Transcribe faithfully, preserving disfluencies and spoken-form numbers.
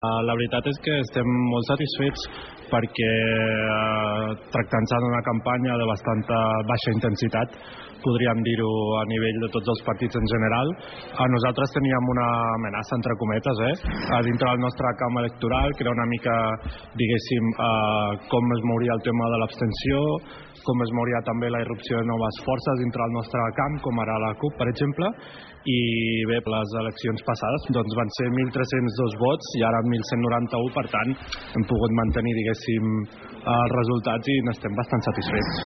La veritat és que estem molt satisfets perquè tractant-se d'una campanya de bastanta baixa intensitat, podríem dir-ho a nivell de tots els partits en general, nosaltres teníem una amenaça, entre cometes, eh, a dintre del nostre camp electoral, que era una mica, diguéssim, com es mouria el tema de l'abstenció, com es mouria també la irrupció de noves forces dintre del nostre camp, com ara la CUP, per exemple, i bé, les eleccions passades doncs van ser mil tres-cents dos vots i ara mil cent noranta-u, per tant hem pogut mantenir, diguéssim, els resultats i n'estem bastant satisfets.